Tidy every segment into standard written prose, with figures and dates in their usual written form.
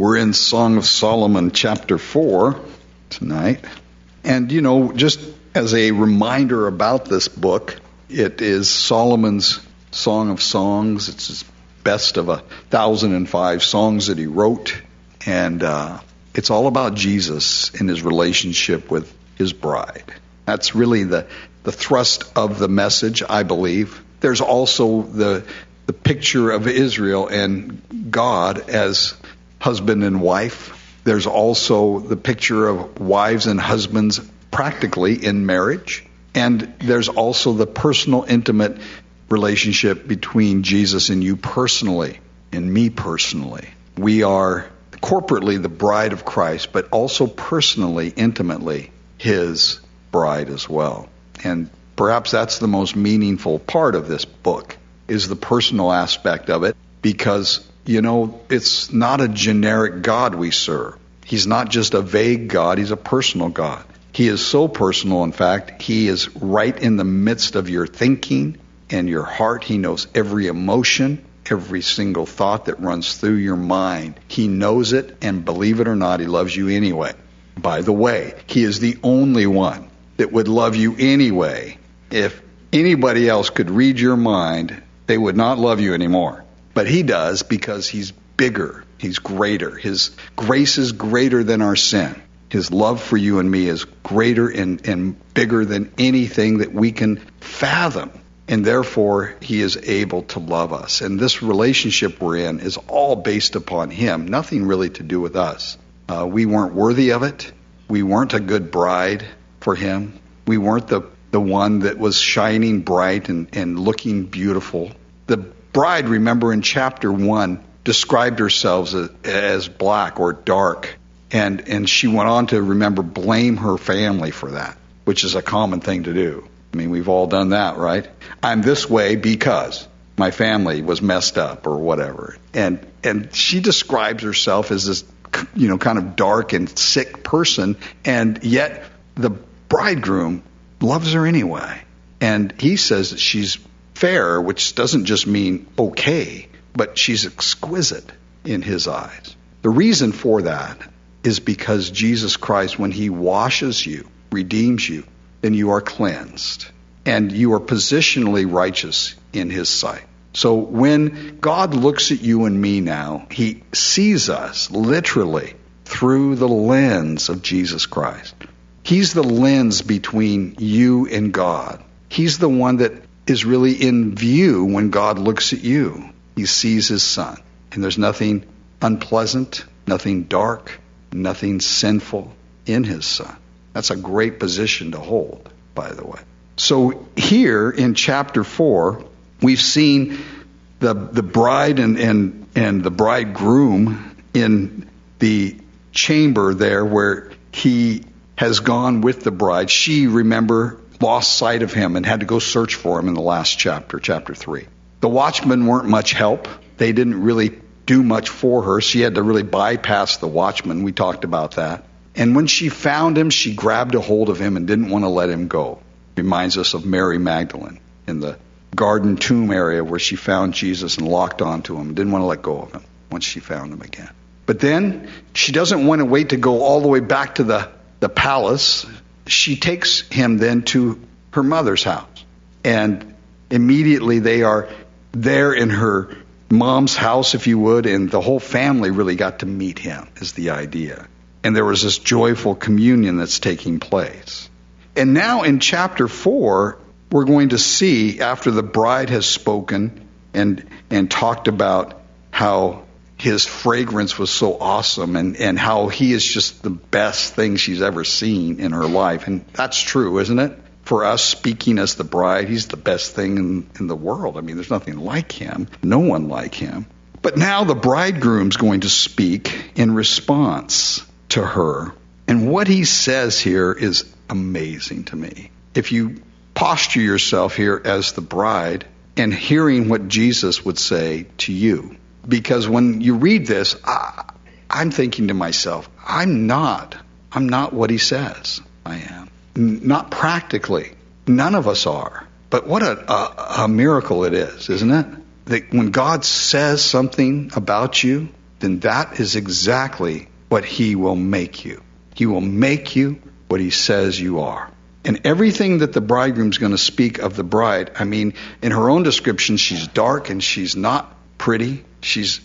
We're in Song of Solomon chapter 4 tonight. And, just as a reminder about this book, it is Solomon's Song of Songs. It's his best of 1,005 songs that he wrote. And it's all about Jesus and his relationship with his bride. That's really the thrust of the message, I believe. There's also the picture of Israel and God as husband and wife. There's also the picture of wives and husbands practically in marriage. And there's also the personal, intimate relationship between Jesus and you personally, and me personally. We are corporately the bride of Christ, but also personally, intimately, his bride as well. And perhaps that's the most meaningful part of this book, is the personal aspect of it, because it's not a generic God we serve. He's not just a vague God, he's a personal God. He is so personal, in fact, he is right in the midst of your thinking and your heart. He knows every emotion, every single thought that runs through your mind. He knows it, and believe it or not, he loves you anyway. By the way, he is the only one that would love you anyway. If anybody else could read your mind, they would not love you anymore. But he does, because he's bigger, he's greater. His grace is greater than our sin. His love for you and me is greater and bigger than anything that we can fathom. And therefore, he is able to love us. And this relationship we're in is all based upon him, nothing really to do with us. We weren't worthy of it. We weren't a good bride for him. We weren't the one that was shining bright and looking beautiful. The bride, remember in chapter 1, described herself as black or dark. And she went on to, blame her family for that, which is a common thing to do. I mean, we've all done that, right? I'm this way because my family was messed up or whatever. And she describes herself as this, kind of dark and sick person, and yet the bridegroom loves her anyway. And he says that she's fair, which doesn't just mean okay, but she's exquisite in his eyes. The reason for that is because Jesus Christ, when he washes you, redeems you, then you are cleansed, and you are positionally righteous in his sight. So when God looks at you and me now, he sees us literally through the lens of Jesus Christ. He's the lens between you and God. He's the one that is really in view when God looks at you. He sees his son. And there's nothing unpleasant, nothing dark, nothing sinful in his son. That's a great position to hold, by the way. So here in chapter 4, we've seen the bride and the bridegroom in the chamber there where he has gone with the bride. She, lost sight of him and had to go search for him in the last chapter, chapter 3. The watchmen weren't much help. They didn't really do much for her. She had to really bypass the watchmen. We talked about that. And when she found him, she grabbed a hold of him and didn't want to let him go. Reminds us of Mary Magdalene in the garden tomb area where she found Jesus and locked onto him. Didn't want to let go of him once she found him again. But then she doesn't want to wait to go all the way back to the palace. She takes him then to her mother's house. And immediately they are there in her mom's house, if you would, and the whole family really got to meet him, is the idea. And there was this joyful communion that's taking place. And now in chapter 4, we're going to see, after the bride has spoken and talked about how his fragrance was so awesome and how he is just the best thing she's ever seen in her life. And that's true, isn't it? For us, speaking as the bride, he's the best thing in the world. I mean, there's nothing like him. No one like him. But now the bridegroom's going to speak in response to her. And what he says here is amazing to me. If you posture yourself here as the bride and hearing what Jesus would say to you. Because when you read this, I'm thinking to myself, I'm not what he says I am. Not practically. None of us are. But what a miracle it is, isn't it? That when God says something about you, then that is exactly what he will make you. He will make you what he says you are. And everything that the bridegroom's going to speak of the bride, I mean, in her own description, she's dark and she's not pretty. She's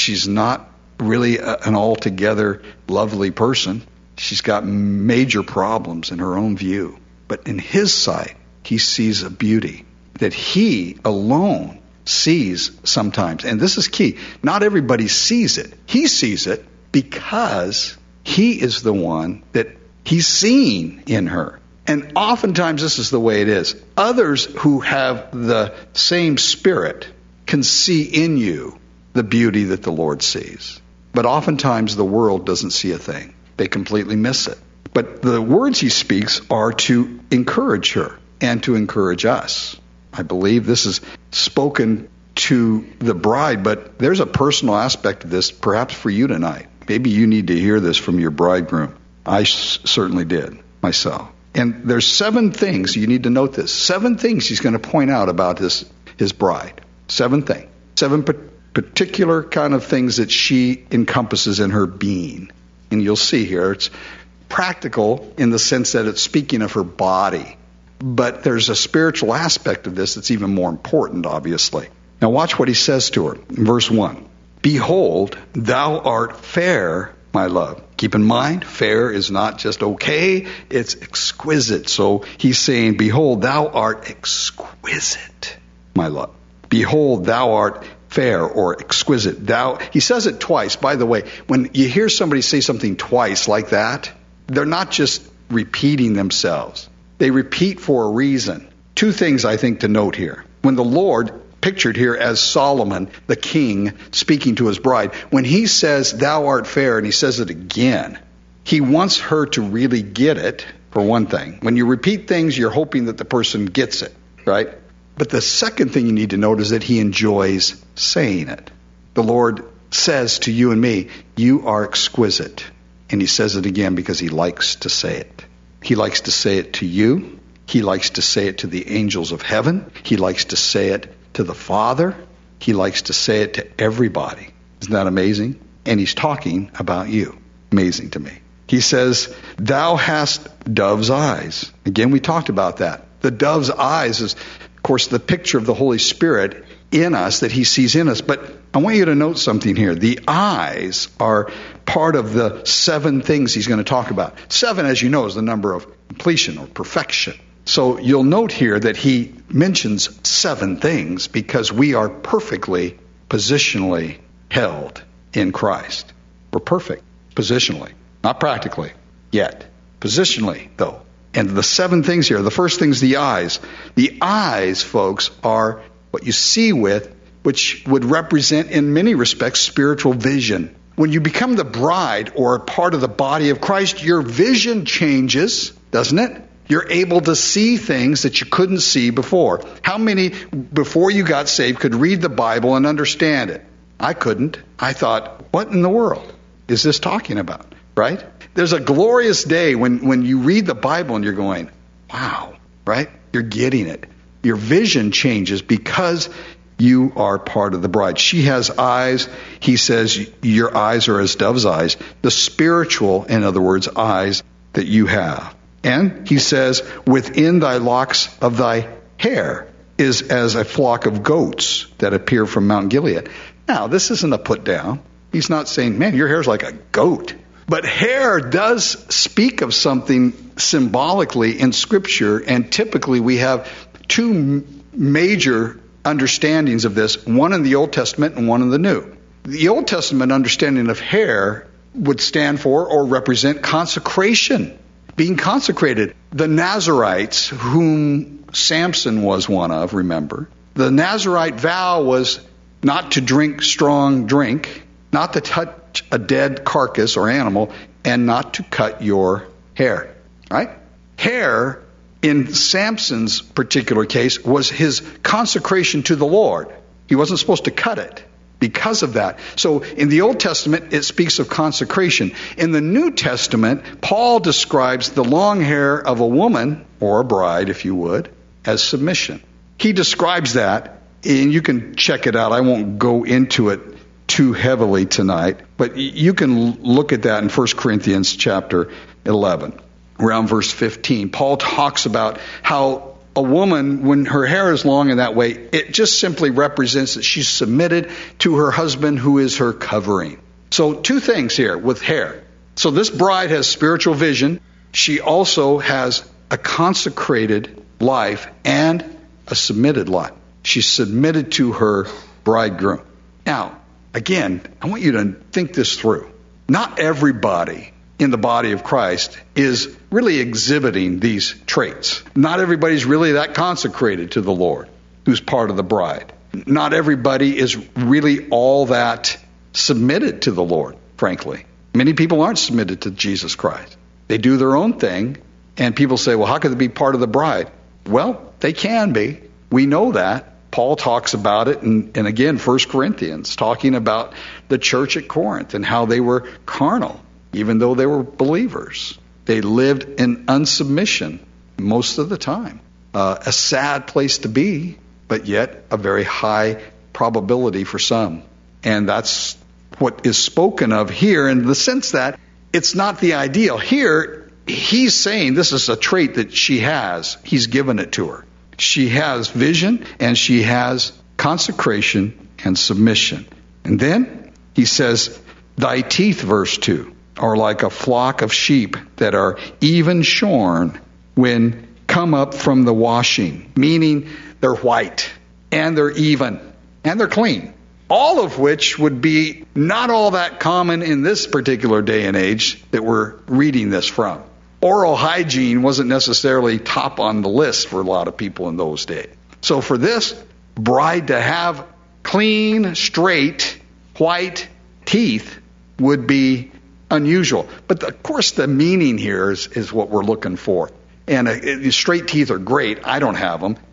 not really an altogether lovely person. She's got major problems in her own view. But in his sight, he sees a beauty that he alone sees sometimes. And this is key. Not everybody sees it. He sees it because he is the one that he's seen in her. And oftentimes this is the way it is. Others who have the same spirit can see in you the beauty that the Lord sees. But oftentimes the world doesn't see a thing. They completely miss it. But the words he speaks are to encourage her and to encourage us. I believe this is spoken to the bride, but there's a personal aspect of this perhaps for you tonight. Maybe you need to hear this from your bridegroom. I certainly did myself. And there's 7 things, you need to note this, 7 things he's going to point out about his bride. 7 things. 7 particular kind of things that she encompasses in her being. And you'll see here, it's practical in the sense that it's speaking of her body. But there's a spiritual aspect of this that's even more important, obviously. Now watch what he says to her in verse 1. Behold, thou art fair, my love. Keep in mind, fair is not just okay, it's exquisite. So he's saying, behold, thou art exquisite, my love. Behold, thou art fair or exquisite. He says it twice. By the way, when you hear somebody say something twice like that, they're not just repeating themselves. They repeat for a reason. 2 things I think to note here. When the Lord, pictured here as Solomon, the king, speaking to his bride, when he says, thou art fair, and he says it again, he wants her to really get it, for one thing. When you repeat things, you're hoping that the person gets it, right? But the second thing you need to note is that he enjoys saying it. The Lord says to you and me, you are exquisite. And he says it again because he likes to say it. He likes to say it to you. He likes to say it to the angels of heaven. He likes to say it to the Father. He likes to say it to everybody. Isn't that amazing? And he's talking about you. Amazing to me. He says, thou hast dove's eyes. Again, we talked about that. The dove's eyes is, of course, the picture of the Holy Spirit in us that he sees in us. But I want you to note something here. The eyes are part of the 7 things he's going to talk about. 7, as you know, is the number of completion or perfection. So you'll note here that he mentions 7 things because we are perfectly, positionally held in Christ. We're perfect, positionally. Not practically, yet. Positionally, though. And the 7 things here, the first thing's the eyes. The eyes, folks, are what you see with, which would represent in many respects spiritual vision. When you become the bride or a part of the body of Christ, your vision changes, doesn't it? You're able to see things that you couldn't see before. How many, before you got saved, could read the Bible and understand it? I couldn't. I thought, what in the world is this talking about? Right? There's a glorious day when you read the Bible and you're going, wow, right? You're getting it. Your vision changes because you are part of the bride. She has eyes. He says your eyes are as dove's eyes. The spiritual, in other words, eyes that you have. And he says, within thy locks of thy hair is as a flock of goats that appear from Mount Gilead. Now, this isn't a put down. He's not saying, man, your hair's like a goat. But hair does speak of something symbolically in Scripture, and typically we have 2 major understandings of this, one in the Old Testament and one in the New. The Old Testament understanding of hair would stand for or represent consecration, being consecrated. The Nazarites, whom Samson was one of, remember, the Nazarite vow was not to drink strong drink, not to touch a dead carcass or animal, and not to cut your hair. Right? Hair, in Samson's particular case, was his consecration to the Lord. He wasn't supposed to cut it because of that. So in the Old Testament, it speaks of consecration. In the New Testament, Paul describes the long hair of a woman, or a bride, if you would, as submission. He describes that, and you can check it out. I won't go into it too heavily tonight, but you can look at that in 1 Corinthians chapter 11, around verse 15. Paul talks about how a woman, when her hair is long in that way, it just simply represents that she's submitted to her husband who is her covering. So two things here with hair. So this bride has spiritual vision. She also has a consecrated life and a submitted life. She's submitted to her bridegroom. Now, again, I want you to think this through. Not everybody in the body of Christ is really exhibiting these traits. Not everybody's really that consecrated to the Lord who's part of the bride. Not everybody is really all that submitted to the Lord, frankly. Many people aren't submitted to Jesus Christ. They do their own thing, and people say, well, how could they be part of the bride? Well, they can be. We know that. Paul talks about it, and again, 1 Corinthians, talking about the church at Corinth and how they were carnal, even though they were believers. They lived in unsubmission most of the time. A sad place to be, but yet a very high probability for some. And that's what is spoken of here in the sense that it's not the ideal. Here, he's saying this is a trait that she has. He's given it to her. She has vision and she has consecration and submission. And then he says, thy teeth, verse 2, are like a flock of sheep that are even shorn when come up from the washing, meaning they're white and they're even and they're clean. All of which would be not all that common in this particular day and age that we're reading this from. Oral hygiene wasn't necessarily top on the list for a lot of people in those days. So for this bride to have clean, straight, white teeth would be unusual. But of course the meaning here is what we're looking for. And straight teeth are great. I don't have them.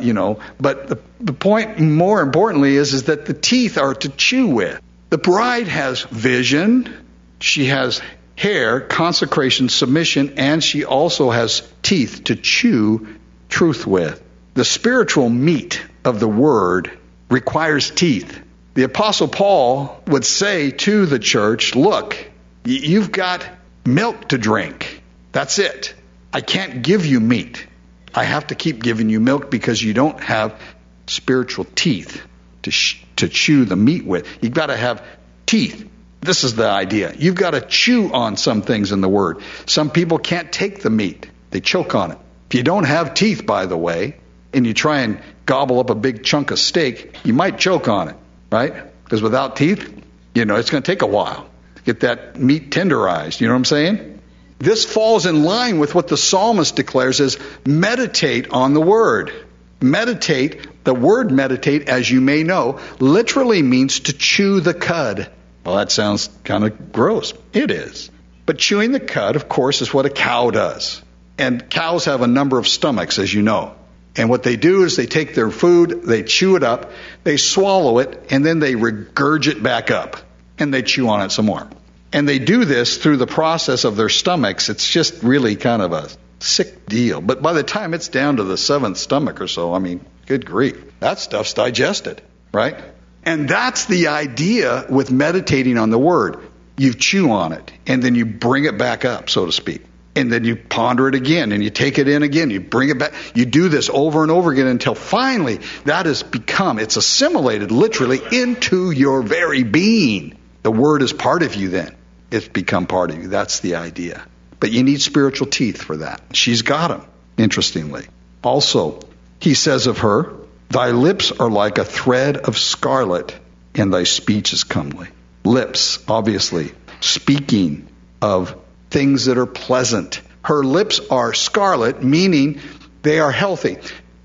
But the point more importantly is that the teeth are to chew with. The bride has vision, she has hair, consecration, submission, and she also has teeth to chew truth with. The spiritual meat of the word requires teeth. The Apostle Paul would say to the church, look, you've got milk to drink. That's it. I can't give you meat. I have to keep giving you milk because you don't have spiritual teeth to chew the meat with. You've got to have teeth. This is the idea. You've got to chew on some things in the Word. Some people can't take the meat. They choke on it. If you don't have teeth, by the way, and you try and gobble up a big chunk of steak, you might choke on it, right? Because without teeth, it's going to take a while to get that meat tenderized. You know what I'm saying? This falls in line with what the psalmist declares as meditate on the word. Meditate, the word meditate, as you may know, literally means to chew the cud. Well, that sounds kind of gross. It is. But chewing the cud, of course, is what a cow does. And cows have a number of stomachs, as you know. And what they do is they take their food, they chew it up, they swallow it, and then they regurgitate it back up. And they chew on it some more. And they do this through the process of their stomachs. It's just really kind of a sick deal. But by the time it's down to the seventh stomach or so, good grief, that stuff's digested, right? And that's the idea with meditating on the word. You chew on it, and then you bring it back up, so to speak. And then you ponder it again, and you take it in again, you bring it back. You do this over and over again until finally that has become, it's assimilated literally into your very being. The word is part of you then. It's become part of you. That's the idea. But you need spiritual teeth for that. She's got them, interestingly. Also, he says of her, thy lips are like a thread of scarlet, and thy speech is comely. Lips, obviously, speaking of things that are pleasant. Her lips are scarlet, meaning they are healthy.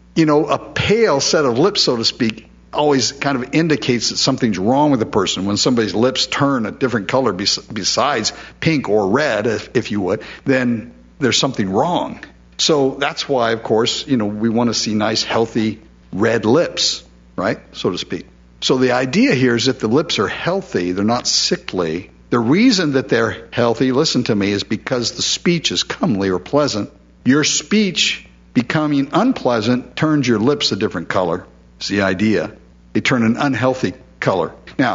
A pale set of lips, so to speak, always kind of indicates that something's wrong with a person. When somebody's lips turn a different color besides pink or red, if you would, then there's something wrong. So that's why, of course, we want to see nice, healthy, red lips, right, so to speak. So the idea here is that the lips are healthy, they're not sickly. The reason that they're healthy, listen to me, is because the speech is comely or pleasant. Your speech becoming unpleasant turns your lips a different color. It's the idea. They turn an unhealthy color. Now,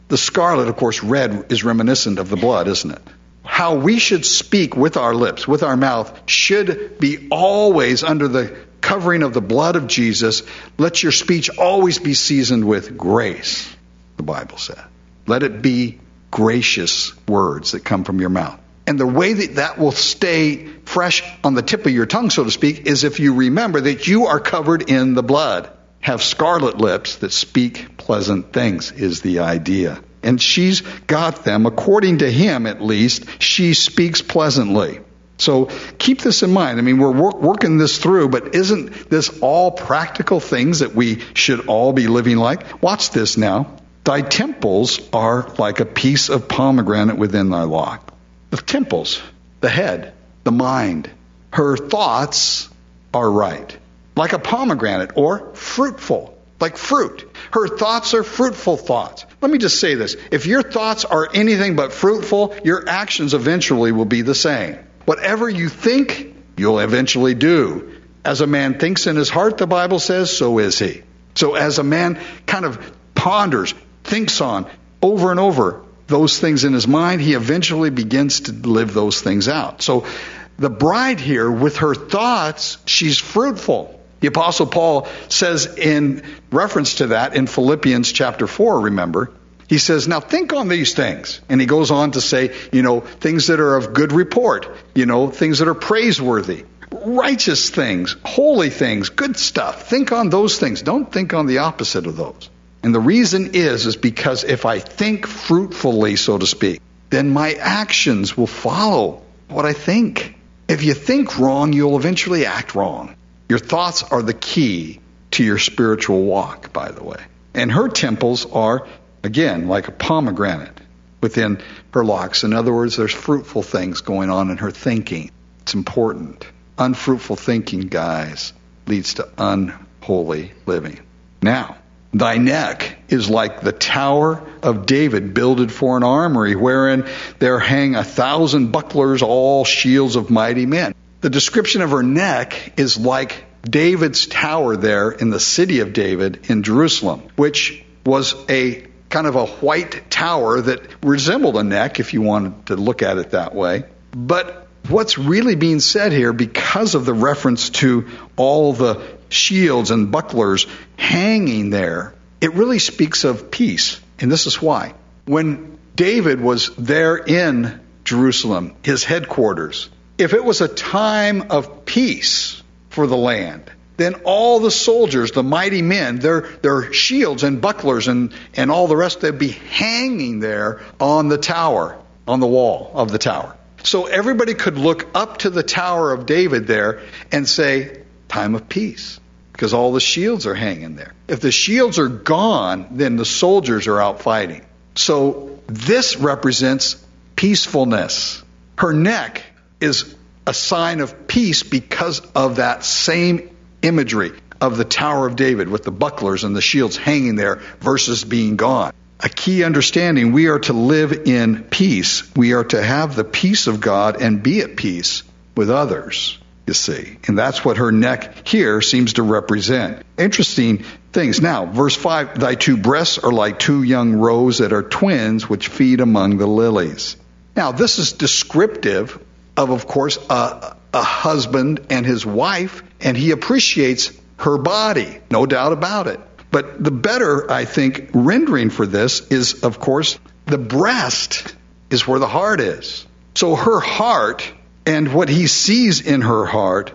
The scarlet, of course, red is reminiscent of the blood, isn't it? How we should speak with our lips, with our mouth, should be always under the covering of the blood of Jesus. Let your speech always be seasoned with grace, the Bible said. Let it be gracious words that come from your mouth. And the way that will stay fresh on the tip of your tongue, so to speak, is if you remember that you are covered in the blood. Have scarlet lips that speak pleasant things is the idea. And she's got them, according to him at least, she speaks pleasantly. So keep this in mind. I mean, we're working this through, but isn't this all practical things that we should all be living like? Watch this now. Thy temples are like a piece of pomegranate within thy lock. The temples, the head, the mind, her thoughts are right. Like a pomegranate, or fruitful, like fruit. Her thoughts are fruitful thoughts. Let me just say this. If your thoughts are anything but fruitful, your actions eventually will be the same. Whatever you think, you'll eventually do. As a man thinks in his heart, the Bible says, so is he. So as a man kind of ponders, thinks on, over and over, those things in his mind, he eventually begins to live those things out. So the bride here, with her thoughts, she's fruitful. The Apostle Paul says in reference to that in Philippians chapter 4, remember, he says, now think on these things. And he goes on to say, things that are of good report, things that are praiseworthy, righteous things, holy things, good stuff. Think on those things. Don't think on the opposite of those. And the reason is because if I think fruitfully, so to speak, then my actions will follow what I think. If you think wrong, you'll eventually act wrong. Your thoughts are the key to your spiritual walk, by the way. And her temples are, again, like a pomegranate within her locks. In other words, there's fruitful things going on in her thinking. It's important. Unfruitful thinking, guys, leads to unholy living. Now, thy neck is like the tower of David, builded for an armory, wherein there hang 1,000 bucklers, all shields of mighty men. The description of her neck is like David's tower there in the city of David in Jerusalem, which was a kind of a white tower that resembled a neck, if you wanted to look at it that way. But what's really being said here, because of the reference to all the shields and bucklers hanging there, it really speaks of peace. And this is why. When David was there in Jerusalem, his headquarters, if it was a time of peace for the land, then all the soldiers, the mighty men, their shields and bucklers and all the rest, they'd be hanging there on the tower, on the wall of the tower. So everybody could look up to the Tower of David there and say, time of peace, because all the shields are hanging there. If the shields are gone, then the soldiers are out fighting. So this represents peacefulness. Her neck is a sign of peace because of that same imagery of the Tower of David with the bucklers and the shields hanging there versus being gone. A key understanding, we are to live in peace. We are to have the peace of God and be at peace with others, you see. And that's what her neck here seems to represent. Interesting things. Now, verse 5, thy two breasts are like two young roes that are twins, which feed among the lilies. Now, this is descriptive of course, a husband and his wife, and he appreciates her body, no doubt about it. But the better, I think, rendering for this is, of course, the breast is where the heart is. So her heart and what he sees in her heart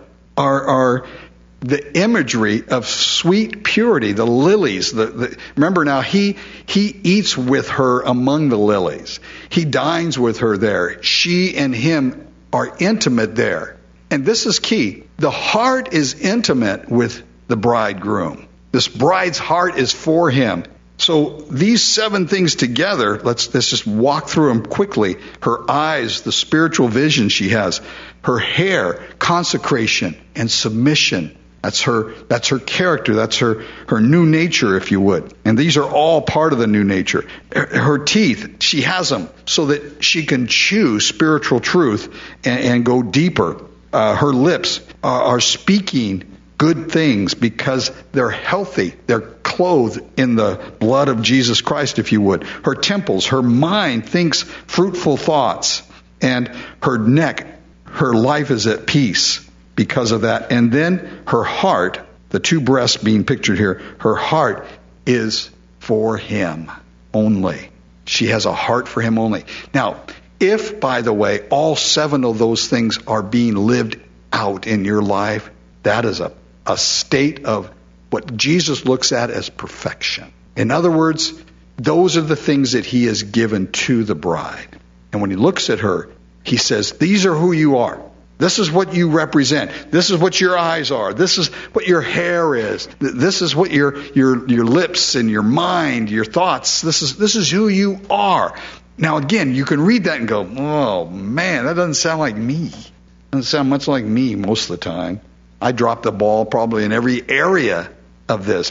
are the imagery of sweet purity, the lilies. Remember now, he eats with her among the lilies. He dines with her there. She and him are intimate there. And this is key. The heart is intimate with the bridegroom. This bride's heart is for him. So these 7 things together, let's just walk through them quickly. Her eyes, the spiritual vision she has. Her hair, consecration and submission. That's her character. That's her new nature, if you would. And these are all part of the new nature. Her teeth, she has them so that she can chew spiritual truth and go deeper. Her lips are speaking good things because they're healthy. They're clothed in the blood of Jesus Christ, if you would. Her temples, her mind thinks fruitful thoughts, and her neck, her life is at peace because of that. And then her heart, the two breasts being pictured here, her heart is for him only. She has a heart for him only. Now, if, by the way, all 7 of those things are being lived out in your life, that is a state of what Jesus looks at as perfection. In other words, those are the things that he has given to the bride. And when he looks at her, he says, these are who you are. This is what you represent. This is what your eyes are. This is what your hair is. This is what your lips and your mind, your thoughts. This is who you are. Now again, you can read that and go, oh man, that doesn't sound like me. Doesn't sound much like me most of the time. I drop the ball probably in every area of this.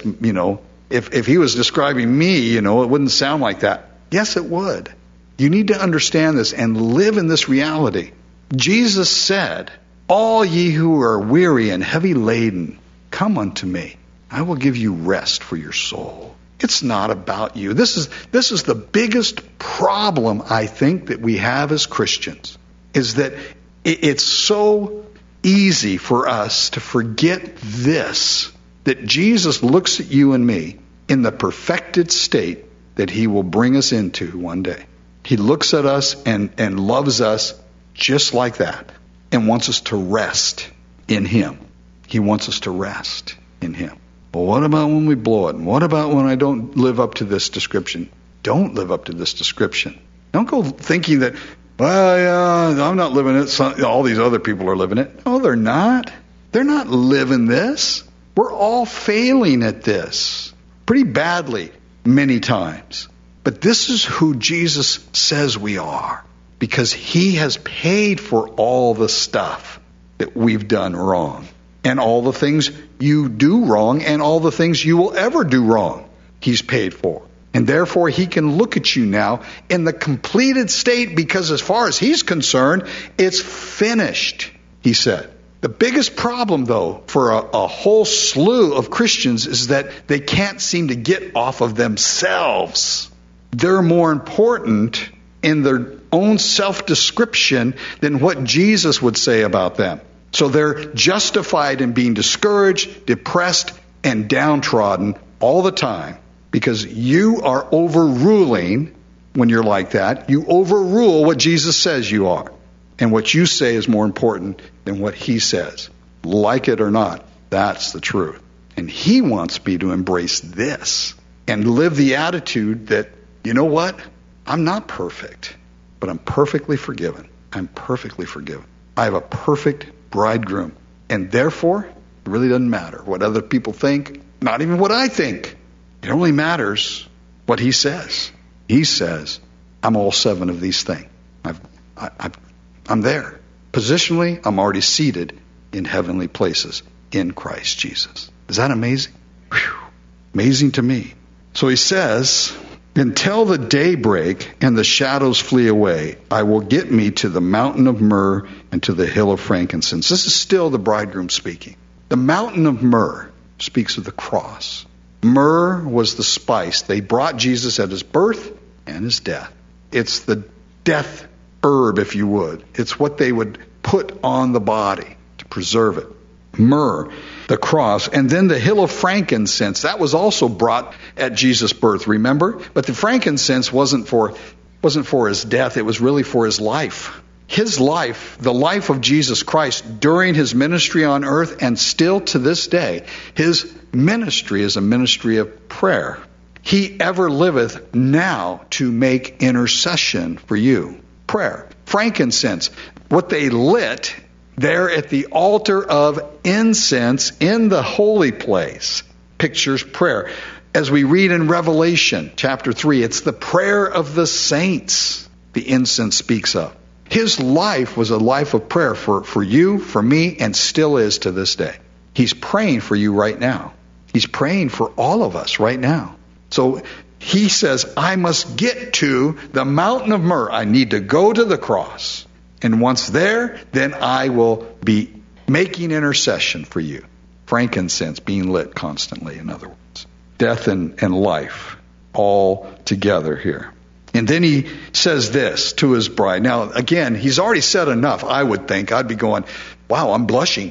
If he was describing me, it wouldn't sound like that. Yes, it would. You need to understand this and live in this reality. Jesus said, all ye who are weary and heavy laden, come unto me. I will give you rest for your soul. It's not about you. This is the biggest problem, I think, that we have as Christians, is that it's so easy for us to forget this, that Jesus looks at you and me in the perfected state that he will bring us into one day. He looks at us and loves us just like that and wants us to rest in him. He wants us to rest in him. Well, what about when we blow it? And what about when I don't live up to this description? Don't live up to this description. Don't go thinking that, well, yeah, I'm not living it. All these other people are living it. No, they're not. They're not living this. We're all failing at this pretty badly many times. But this is who Jesus says we are, because he has paid for all the stuff that we've done wrong, and all the things you do wrong, and all the things you will ever do wrong. He's paid for. And therefore, he can look at you now in the completed state, because as far as he's concerned, it's finished, he said. The biggest problem, though, for a whole slew of Christians is that they can't seem to get off of themselves. They're more important in their own self-description than what Jesus would say about them. So they're justified in being discouraged, depressed, and downtrodden all the time, because you are overruling, when you're like that, you overrule what Jesus says you are. And what you say is more important than what he says. Like it or not, that's the truth. And he wants me to embrace this and live the attitude that, you know what? I'm not perfect, but I'm perfectly forgiven. I'm perfectly forgiven. I have a perfect bridegroom. And therefore, it really doesn't matter what other people think, not even what I think. It only matters what he says. He says, I'm all 7 of these things. I'm there. Positionally, I'm already seated in heavenly places in Christ Jesus. Is that amazing? Whew. Amazing to me. So he says, until the daybreak and the shadows flee away, I will get me to the mountain of myrrh and to the hill of frankincense. This is still the bridegroom speaking. The mountain of myrrh speaks of the cross. Myrrh was the spice. They brought Jesus at his birth and his death. It's the death herb, if you would. It's what they would put on the body to preserve it. Myrrh, the cross, and then the hill of frankincense. That was also brought at Jesus' birth, remember? But the frankincense wasn't for his death. It was really for his life. His life, the life of Jesus Christ during his ministry on earth, and still to this day, his ministry is a ministry of prayer. He ever liveth now to make intercession for you. Prayer. Frankincense, what they lit there at the altar of incense in the holy place, pictures prayer. As we read in Revelation chapter 3, it's the prayer of the saints the incense speaks of. His life was a life of prayer for you, for me, and still is to this day. He's praying for you right now. He's praying for all of us right now. So he says, I must get to the mountain of myrrh. I need to go to the cross. And once there, then I will be making intercession for you. frankincense being lit constantly, in other words. Death and life all together here. And then he says this to his bride. Now, again, he's already said enough, I would think. I'd be going, wow, I'm blushing,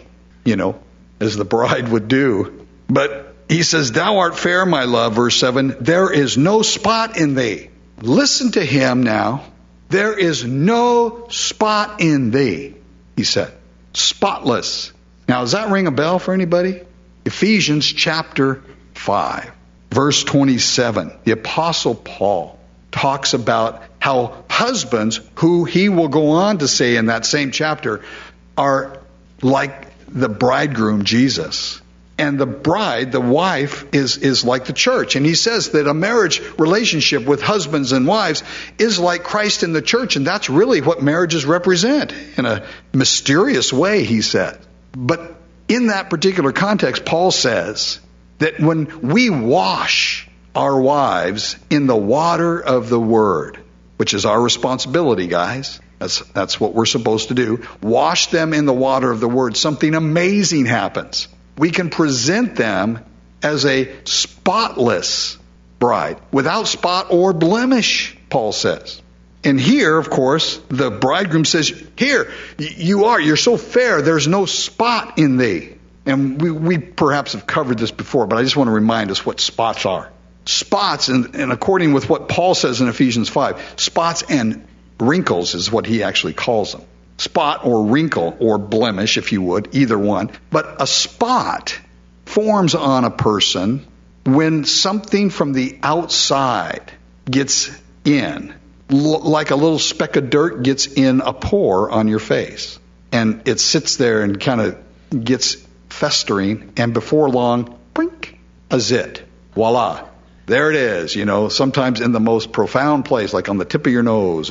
as the bride would do. But he says, thou art fair, my love, verse 7. There is no spot in thee. Listen to him now. There is no spot in thee, he said. Spotless. Now, does that ring a bell for anybody? Ephesians chapter 5, verse 27. The Apostle Paul talks about how husbands, who he will go on to say in that same chapter, are like the bridegroom, Jesus. And the bride, the wife, is like the church. And he says that a marriage relationship with husbands and wives is like Christ in the church. And that's really what marriages represent in a mysterious way, he said. But in that particular context, Paul says that when we wash our wives in the water of the Word, which is our responsibility, guys. That's what we're supposed to do. Wash them in the water of the Word. Something amazing happens. We can present them as a spotless bride, without spot or blemish, Paul says. And here, of course, the bridegroom says, here, you're so fair, there's no spot in thee. And we perhaps have covered this before, but I just want to remind us what spots are. Spots, and according with what Paul says in Ephesians 5, spots and wrinkles is what he actually calls them. Spot or wrinkle or blemish, if you would, either one. But a spot forms on a person when something from the outside gets in, like a little speck of dirt gets in a pore on your face. And it sits there and kind of gets festering, and before long, blink, a zit. Voila. There it is, sometimes in the most profound place, like on the tip of your nose,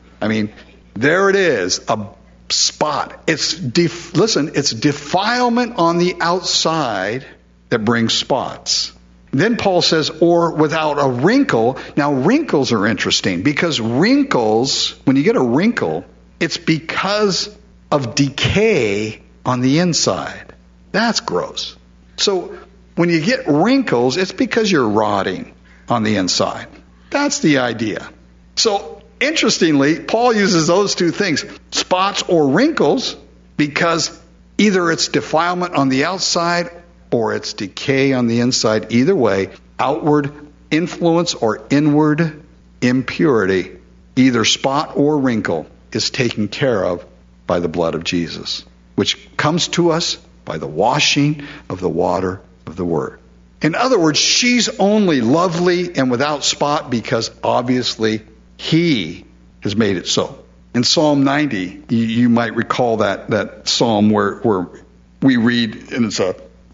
there it is, a spot. It's defilement on the outside that brings spots. Then Paul says, or without a wrinkle. Now, wrinkles are interesting because wrinkles, when you get a wrinkle, it's because of decay on the inside. That's gross. So when you get wrinkles, it's because you're rotting on the inside. That's the idea. So interestingly, Paul uses those two things, spots or wrinkles, because either it's defilement on the outside or it's decay on the inside. Either way, outward influence or inward impurity, either spot or wrinkle, is taken care of by the blood of Jesus, which comes to us by the washing of the water of the Word. In other words, she's only lovely and without spot because obviously He has made it so. In Psalm 90, you might recall that psalm where we read, and it's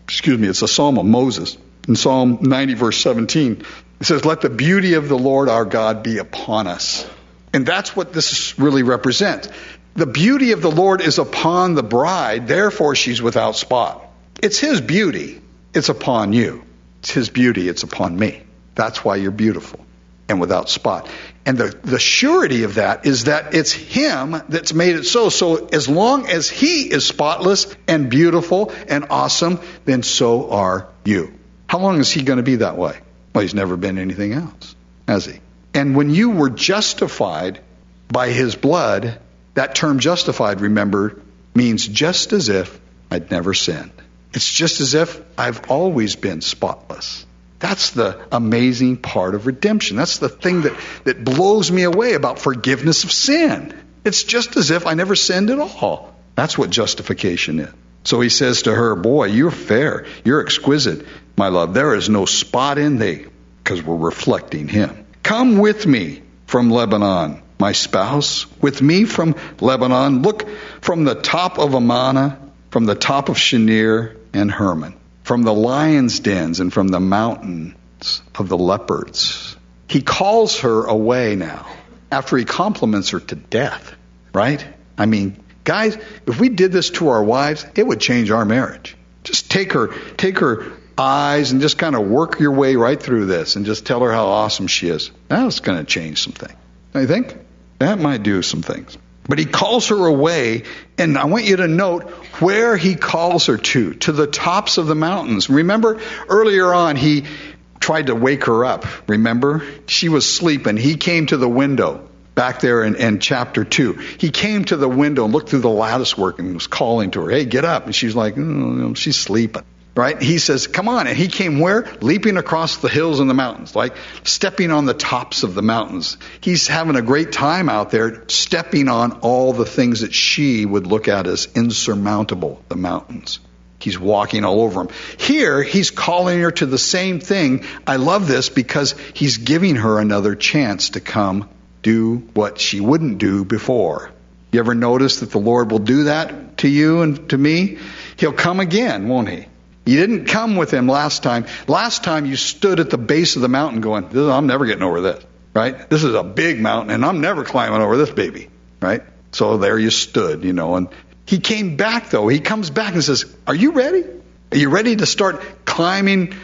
a psalm of Moses. In Psalm 90, verse 17, it says, let the beauty of the Lord our God be upon us. And that's what this really represents. The beauty of the Lord is upon the bride, therefore she's without spot. It's His beauty. It's upon you. It's His beauty. It's upon me. That's why you're beautiful and without spot. And the surety of that is that it's Him that's made it so. So as long as He is spotless and beautiful and awesome, then so are you. How long is He going to be that way? Well, He's never been anything else, has He? And when you were justified by His blood, that term justified, remember, means just as if I'd never sinned. It's just as if I've always been spotless. That's the amazing part of redemption. That's the thing that blows me away about forgiveness of sin. It's just as if I never sinned at all. That's what justification is. So he says to her, boy, you're fair. You're exquisite, my love. There is no spot in thee, because we're reflecting Him. Come with me from Lebanon, my spouse, with me from Lebanon. Look from the top of Amana, from the top of Shinir and Hermon, from the lions' dens and from the mountains of the leopards. He calls her away now, after he compliments her to death, right? I mean, guys, if we did this to our wives, it would change our marriage. Just take her eyes and just kind of work your way right through this and just tell her how awesome she is. That's going to change some things. Don't you think? That might do some things. But he calls her away, and I want you to note where he calls her to the tops of the mountains. Remember, earlier on, he tried to wake her up. Remember? She was sleeping. He came to the window back there in chapter 2. He came to the window and looked through the lattice work and was calling to her, hey, get up. And she's like, she's sleeping. Right? He says, come on. And he came where? Leaping across the hills and the mountains, like stepping on the tops of the mountains. He's having a great time out there, stepping on all the things that she would look at as insurmountable, the mountains. He's walking all over them. Here, he's calling her to the same thing. I love this because he's giving her another chance to come do what she wouldn't do before. You ever notice that the Lord will do that to you and to me? He'll come again, won't he? You didn't come with him last time. Last time you stood at the base of the mountain going, I'm never getting over this, right? This is a big mountain and I'm never climbing over this baby, right? So there you stood, and he came back though. He comes back and says, are you ready? Are you ready to start climbing,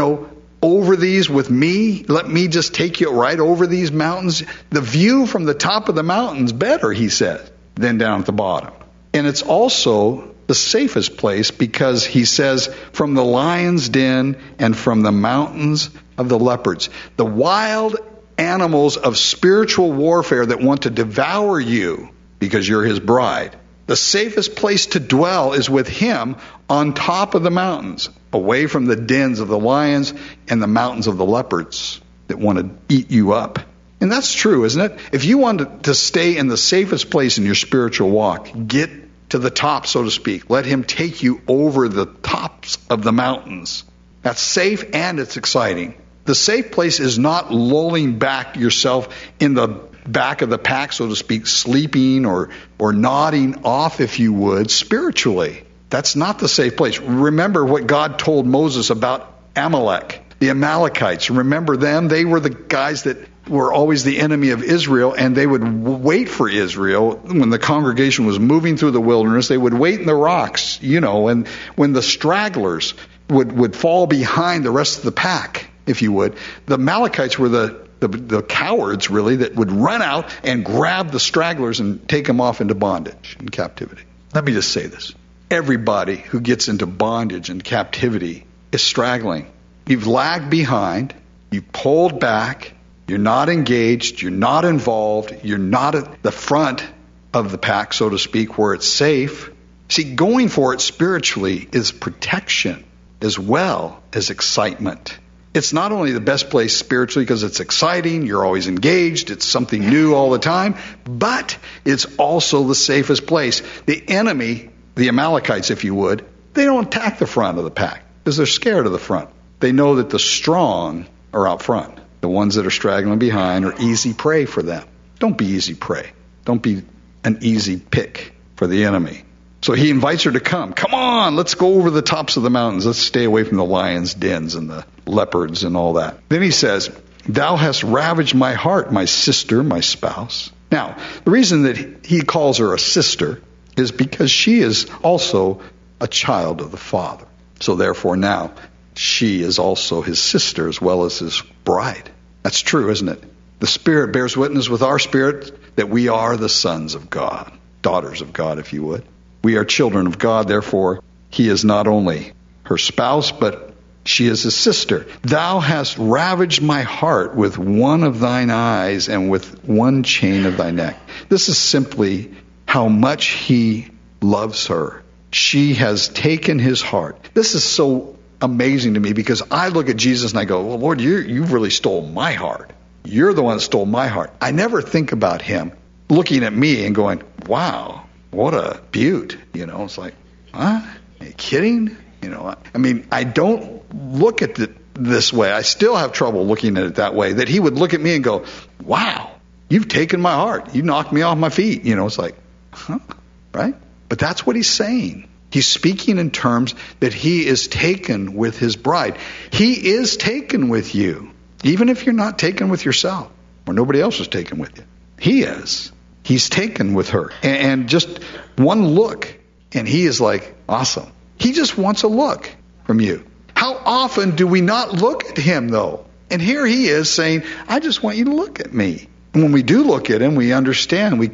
over these with me? Let me just take you right over these mountains. The view from the top of the mountain's better, he says, than down at the bottom. And it's also the safest place because he says, from the lion's den and from the mountains of the leopards, the wild animals of spiritual warfare that want to devour you because you're his bride. The safest place to dwell is with him on top of the mountains, away from the dens of the lions and the mountains of the leopards that want to eat you up. And that's true, isn't it? If you want to stay in the safest place in your spiritual walk, get to the top, so to speak. Let him take you over the tops of the mountains. That's safe and it's exciting. The safe place is not lulling back yourself in the back of the pack, so to speak, sleeping or nodding off, if you would, spiritually. That's not the safe place. Remember what God told Moses about Amalek, the Amalekites. Remember them? They were the guys that were always the enemy of Israel, and they would wait for Israel when the congregation was moving through the wilderness. They would wait in the rocks, and when the stragglers would fall behind the rest of the pack, if you would, the Amalekites were the cowards, really, that would run out and grab the stragglers and take them off into bondage and captivity. Let me just say this. Everybody who gets into bondage and captivity is straggling. You've lagged behind. You've pulled back. You're not engaged. You're not involved. You're not at the front of the pack, so to speak, where it's safe. See, going for it spiritually is protection as well as excitement. It's not only the best place spiritually because it's exciting, you're always engaged, it's something new all the time, but it's also the safest place. The enemy, the Amalekites, if you would, they don't attack the front of the pack because they're scared of the front. They know that the strong are out front. The ones that are straggling behind are easy prey for them. Don't be easy prey. Don't be an easy pick for the enemy. So he invites her to come. Come on, let's go over the tops of the mountains. Let's stay away from the lions' dens and the leopards and all that. Then he says, thou hast ravaged my heart, my sister, my spouse. Now, the reason that he calls her a sister is because she is also a child of the Father. So therefore now, she is also his sister as well as his bride. That's true, isn't it? The Spirit bears witness with our spirit that we are the sons of God, daughters of God, if you would. We are children of God, therefore he is not only her spouse, but she is his sister. Thou hast ravaged my heart with one of thine eyes and with one chain of thy neck. This is simply how much he loves her. She has taken his heart. This is so amazing to me because I look at Jesus and I go, well, Lord, you really stole my heart. You're the one that stole my heart. I never think about him looking at me and going, wow, what a beaut. It's like, huh? Are you kidding? I don't look at it this way. I still have trouble looking at it that way, that he would look at me and go, wow, you've taken my heart. You knocked me off my feet. It's like, huh? Right? But that's what he's saying. He's speaking in terms that he is taken with his bride. He is taken with you, even if you're not taken with yourself or nobody else is taken with you. He is. He's taken with her. And just one look, and he is like, awesome. He just wants a look from you. How often do we not look at him, though? And here he is saying, I just want you to look at me. And when we do look at him, we understand. We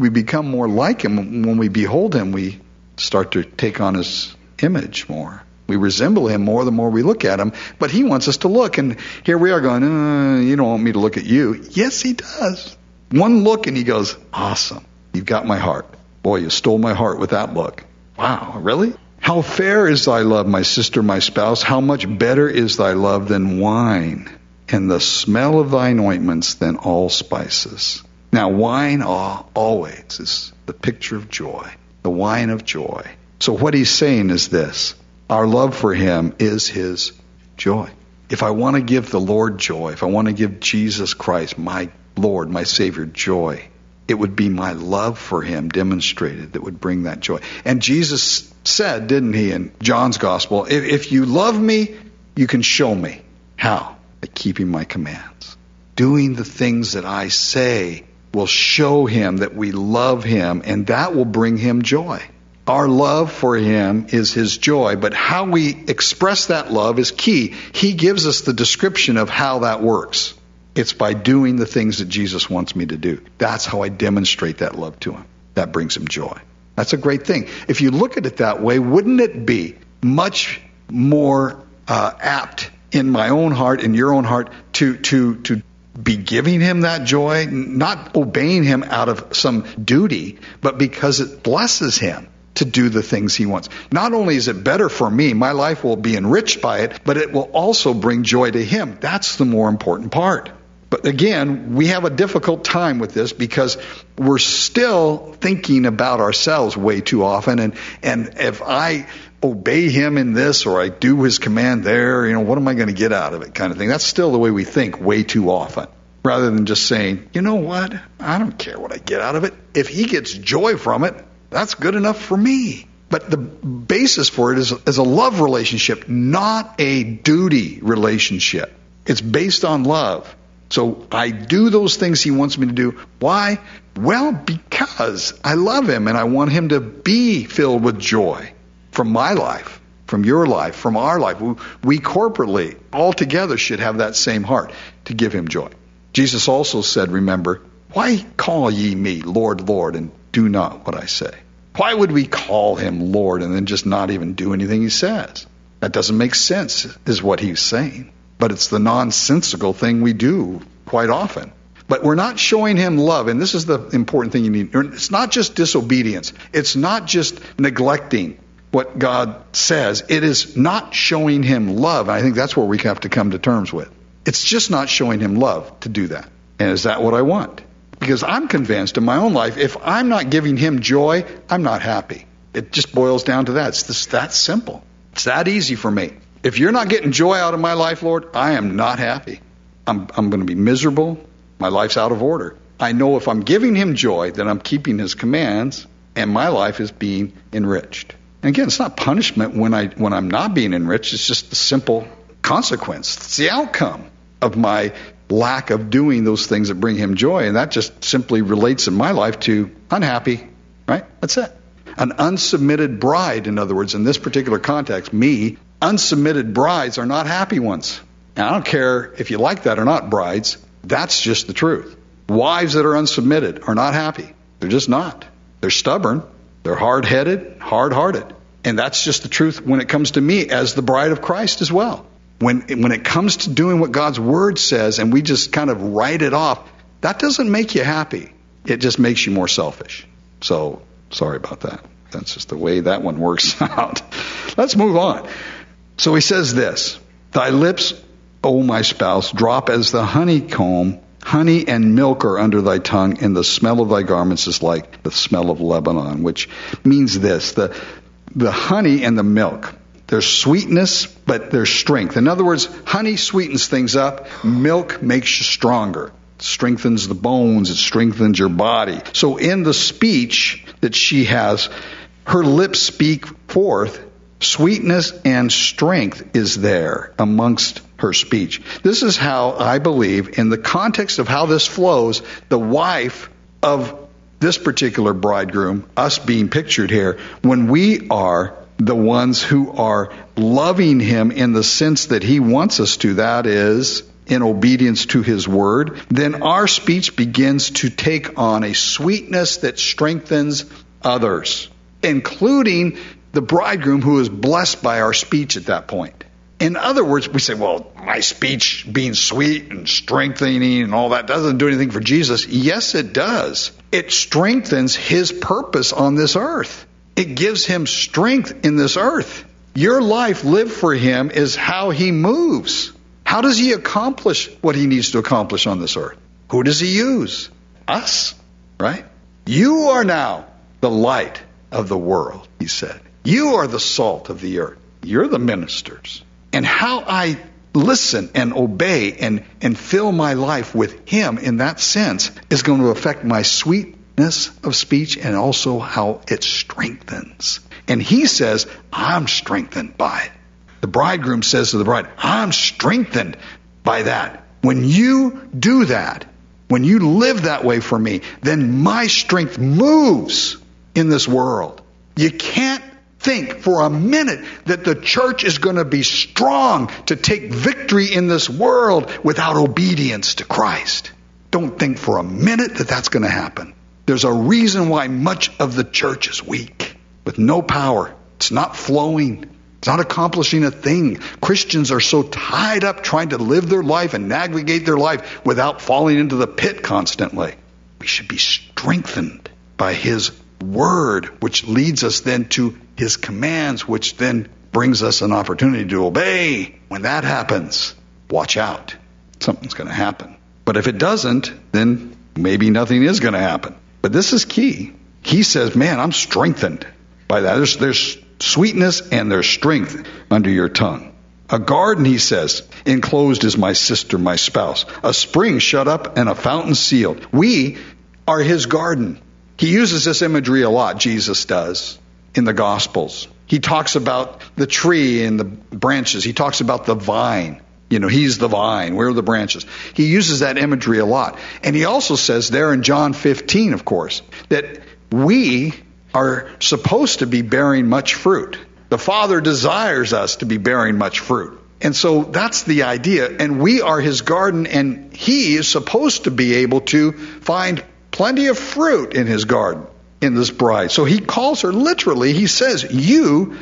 we become more like him. When we behold him, we start to take on his image more. We resemble him more the more we look at him. But he wants us to look. And here we are going, you don't want me to look at you. Yes, he does. One look and he goes, awesome. You've got my heart. Boy, you stole my heart with that look. Wow, really? How fair is thy love, my sister, my spouse. How much better is thy love than wine, and the smell of thine ointments than all spices. Now, wine always is the picture of joy, the wine of joy. So what he's saying is this: our love for him is his joy. If I want to give the Lord joy, if I want to give Jesus Christ, my Lord, my Savior, joy, it would be my love for him demonstrated that would bring that joy. And Jesus said, didn't he, in John's Gospel, if you love me, you can show me. How? By keeping my commands. Doing the things that I say will show him that we love him, and that will bring him joy. Our love for him is his joy, but how we express that love is key. He gives us the description of how that works. It's by doing the things that Jesus wants me to do. That's how I demonstrate that love to him. That brings him joy. That's a great thing. If you look at it that way, wouldn't it be much more apt in my own heart, in your own heart, to be giving him that joy, not obeying him out of some duty, but because it blesses him to do the things he wants. Not only is it better for me, my life will be enriched by it, but it will also bring joy to him. That's the more important part. But again, we have a difficult time with this because we're still thinking about ourselves way too often. And if I obey him in this or I do his command there, what am I going to get out of it kind of thing. That's still the way we think way too often. Rather than just saying, you know what? I don't care what I get out of it. If he gets joy from it, that's good enough for me. But the basis for it is a love relationship, not a duty relationship. It's based on love. So I do those things he wants me to do. Why? Well, because I love him and I want him to be filled with joy from my life, from your life, from our life. We corporately, all together, should have that same heart to give him joy. Jesus also said, remember, why call ye me Lord, Lord, and do not what I say? Why would we call him Lord and then just not even do anything he says? That doesn't make sense, is what he's saying. But it's the nonsensical thing we do quite often. But we're not showing him love, and this is the important thing you need. It's not just disobedience. It's not just neglecting what God says. It is not showing him love. I think that's where we have to come to terms with. It's just not showing him love to do that. And is that what I want? Because I'm convinced in my own life, if I'm not giving him joy, I'm not happy. It just boils down to that. It's just that simple. It's that easy for me. If you're not getting joy out of my life, Lord, I am not happy. I'm going to be miserable. My life's out of order. I know if I'm giving him joy, then I'm keeping his commands, and my life is being enriched. And again, it's not punishment when I'm not being enriched. It's just the simple consequence. It's the outcome of my lack of doing those things that bring him joy. And that just simply relates in my life to unhappy, right? That's it. An unsubmitted bride, in other words, in this particular context, me, unsubmitted brides are not happy ones. And I don't care if you like that or not, brides. That's just the truth. Wives that are unsubmitted are not happy. They're just not. They're stubborn. They're hard-headed, hard-hearted. And that's just the truth when it comes to me as the bride of Christ as well. When it comes to doing what God's Word says and we just kind of write it off, that doesn't make you happy. It just makes you more selfish. So, sorry about that. That's just the way that one works out. Let's move on. So he says this, thy lips, O my spouse, drop as the honeycomb. Honey and milk are under thy tongue, and the smell of thy garments is like the smell of Lebanon, which means this, the honey and the milk. There's sweetness, but there's strength. In other words, honey sweetens things up. Milk makes you stronger. It strengthens the bones. It strengthens your body. So in the speech that she has, her lips speak forth. Sweetness and strength is there amongst her speech. This is how I believe, in the context of how this flows, the wife of this particular bridegroom, us being pictured here, when we are the ones who are loving him in the sense that he wants us to, that is, in obedience to his word, then our speech begins to take on a sweetness that strengthens others, including the bridegroom who is blessed by our speech at that point. In other words, we say, well, my speech being sweet and strengthening and all that doesn't do anything for Jesus. Yes, it does. It strengthens his purpose on this earth. It gives him strength in this earth. Your life lived for him is how he moves. How does he accomplish what he needs to accomplish on this earth? Who does he use? Us, right? You are now the light of the world, he said. You are the salt of the earth. You're the ministers. And how I listen and obey and fill my life with him in that sense is going to affect my sweetness of speech and also how it strengthens. And he says, I'm strengthened by it. The bridegroom says to the bride, I'm strengthened by that. When you do that, when you live that way for me, then my strength moves in this world. You can't think for a minute that the church is going to be strong to take victory in this world without obedience to Christ. Don't think for a minute that that's going to happen. There's a reason why much of the church is weak, with no power. It's not flowing. It's not accomplishing a thing. Christians are so tied up trying to live their life and navigate their life without falling into the pit constantly. We should be strengthened by his word, which leads us then to his commands, which then brings us an opportunity to obey. When that happens, watch out. Something's going to happen. But if it doesn't, then maybe nothing is going to happen. But this is key. He says, man, I'm strengthened by that. There's sweetness and there's strength under your tongue. A garden, he says, enclosed is my sister, my spouse. A spring shut up and a fountain sealed. We are his garden. He uses this imagery a lot, Jesus does, in the Gospels. He talks about the tree and the branches. He talks about the vine. You know, he's the vine. We're the branches. He uses that imagery a lot. And he also says there in John 15, of course, that we are supposed to be bearing much fruit. The Father desires us to be bearing much fruit. And so that's the idea. And we are his garden, and he is supposed to be able to find plenty of fruit in his garden, in this bride. So he calls her literally, he says, you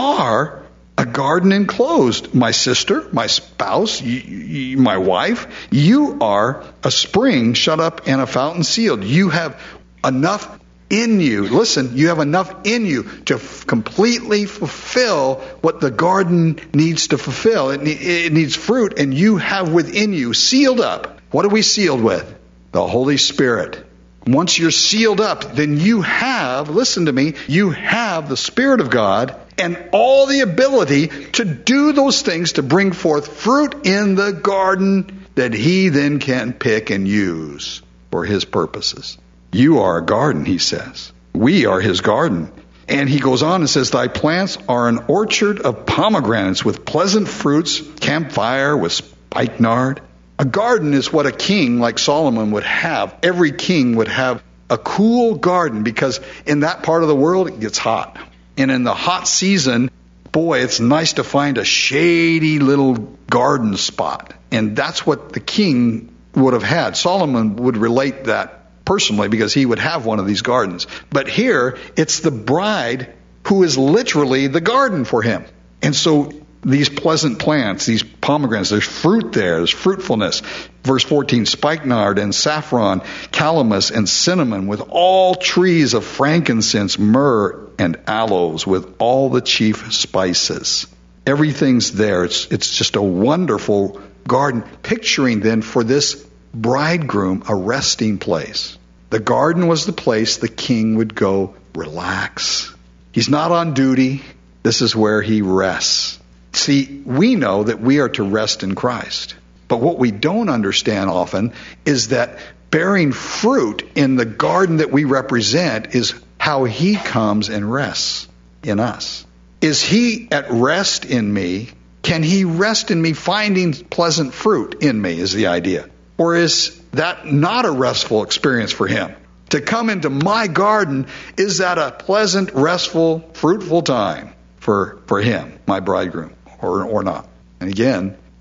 are a garden enclosed, my sister, my spouse, my wife. You are a spring shut up and a fountain sealed. You have enough in you. Listen, you have enough in you to completely fulfill what the garden needs to fulfill. It needs fruit, and you have within you, sealed up. What are we sealed with? The Holy Spirit. Once you're sealed up, then you have, listen to me, you have the Spirit of God and all the ability to do those things to bring forth fruit in the garden that he then can pick and use for his purposes. You are a garden, he says. We are his garden. And he goes on and says, thy plants are an orchard of pomegranates with pleasant fruits, camphire with spikenard. A garden is what a king like Solomon would have. Every king would have a cool garden because in that part of the world it gets hot. And in the hot season, boy, it's nice to find a shady little garden spot. And that's what the king would have had. Solomon would relate that personally because he would have one of these gardens. But here, it's the bride who is literally the garden for him. And so these pleasant plants, these pomegranates, there's fruit there, there's fruitfulness. Verse 14, spikenard and saffron, calamus and cinnamon, with all trees of frankincense, myrrh and aloes, with all the chief spices. Everything's there. It's just a wonderful garden. Picturing then for this bridegroom a resting place. The garden was the place the king would go relax. He's not on duty. This is where he rests. See, we know that we are to rest in Christ. But what we don't understand often is that bearing fruit in the garden that we represent is how he comes and rests in us. Is he at rest in me? Can he rest in me finding pleasant fruit in me is the idea. Or is that not a restful experience for him? To come into my garden, is that a pleasant, restful, fruitful time for him, my bridegroom, or not? And again,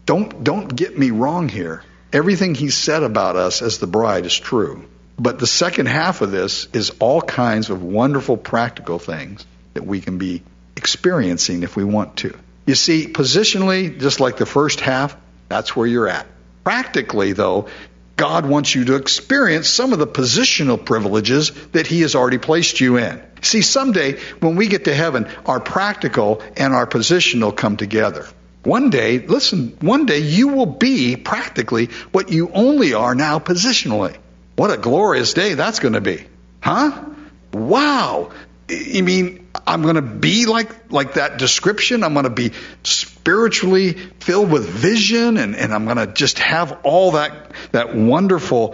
Don't get me wrong here. Everything he said about us as the bride is true. But the second half of this is all kinds of wonderful practical things that we can be experiencing if we want to. You see, positionally, just like the first half, that's where you're at. Practically, though, God wants you to experience some of the positional privileges that he has already placed you in. See, someday when we get to heaven, our practical and our positional come together. One day you will be practically what you only are now positionally. What a glorious day that's going to be. Huh? Wow. You mean I'm going to be like that description? I'm going to be spiritually filled with vision and I'm going to just have all that wonderful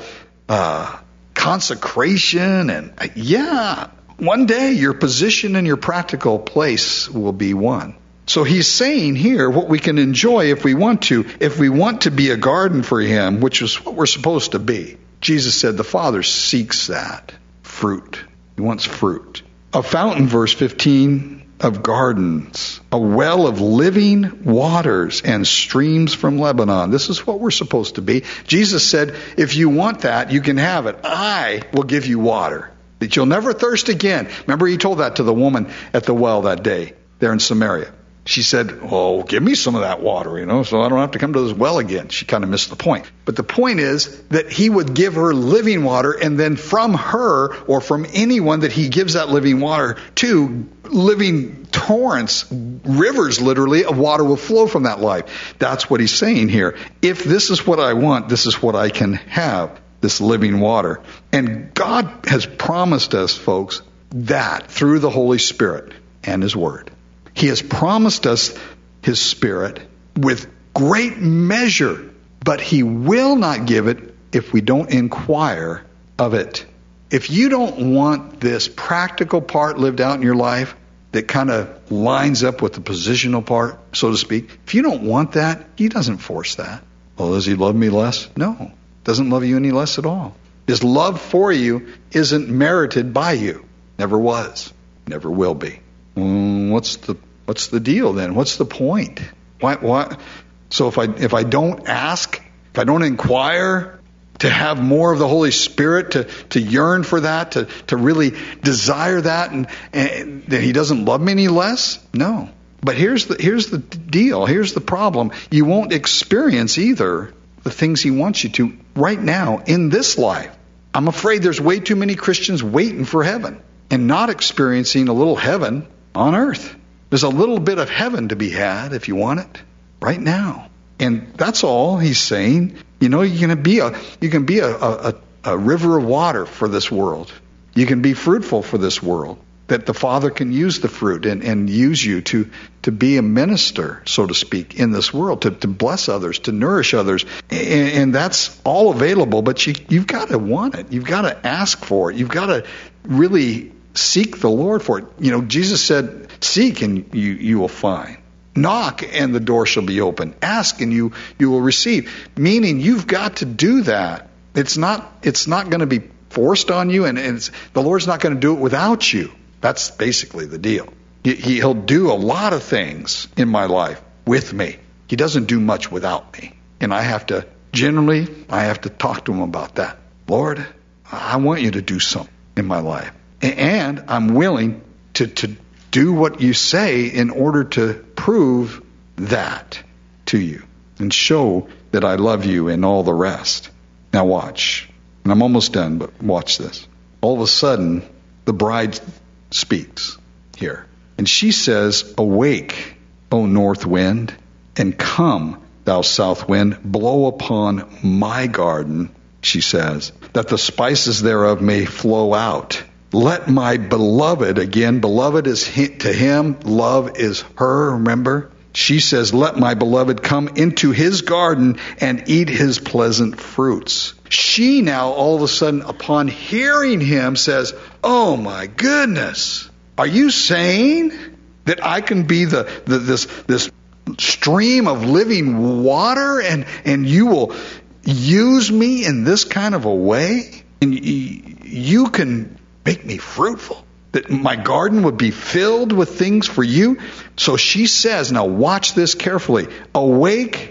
consecration. And yeah, one day your position and your practical place will be one. So he's saying here what we can enjoy if we want to. If we want to be a garden for him, which is what we're supposed to be. Jesus said the Father seeks that. Fruit. He wants fruit. A fountain, verse 15, of gardens. A well of living waters and streams from Lebanon. This is what we're supposed to be. Jesus said, if you want that, you can have it. I will give you water, that you'll never thirst again. Remember, he told that to the woman at the well that day there in Samaria. She said, well, give me some of that water, so I don't have to come to this well again. She kind of missed the point. But the point is that he would give her living water, and then from her or from anyone that he gives that living water to, living torrents, rivers literally, of water will flow from that life. That's what he's saying here. If this is what I want, this is what I can have, this living water. And God has promised us, folks, that through the Holy Spirit and his word. He has promised us his Spirit with great measure, but he will not give it if we don't inquire of it. If you don't want this practical part lived out in your life that kind of lines up with the positional part, so to speak, if you don't want that, he doesn't force that. Well, does he love me less? No. Doesn't love you any less at all. His love for you isn't merited by you. Never was. Never will be. What's the deal then? What's the point? Why? So if I don't ask, if I don't inquire to have more of the Holy Spirit, to yearn for that, to really desire that, and that he doesn't love me any less? No. But here's the deal. Here's the problem. You won't experience either the things he wants you to right now in this life. I'm afraid there's way too many Christians waiting for heaven and not experiencing a little heaven on earth. There's a little bit of heaven to be had if you want it right now. And that's all he's saying. You can be a river of water for this world. You can be fruitful for this world. That the Father can use the fruit and use you to be a minister, so to speak, in this world, to bless others, to nourish others. And that's all available, but you've got to want it. You've got to ask for it. You've got to really seek the Lord for it. Jesus said, seek and you will find. Knock and the door shall be open. Ask and you will receive. Meaning you've got to do that. It's not going to be forced on you, and the Lord's not going to do it without you. That's basically the deal. He'll do a lot of things in my life with me. He doesn't do much without me. And I have to talk to him about that. Lord, I want you to do something in my life. And I'm willing to do what you say in order to prove that to you and show that I love you and all the rest. Now watch. And I'm almost done, but watch this. All of a sudden, the bride speaks here. And she says, awake, O north wind, and come, thou south wind, blow upon my garden, she says, that the spices thereof may flow out. Let my beloved, again, beloved is to him, love is her, remember? She says, let my beloved come into his garden and eat his pleasant fruits. She now, all of a sudden, upon hearing him, says, oh my goodness, are you saying that I can be this stream of living water and you will use me in this kind of a way? And you can make me fruitful? That my garden would be filled with things for you? So she says, now watch this carefully. Awake,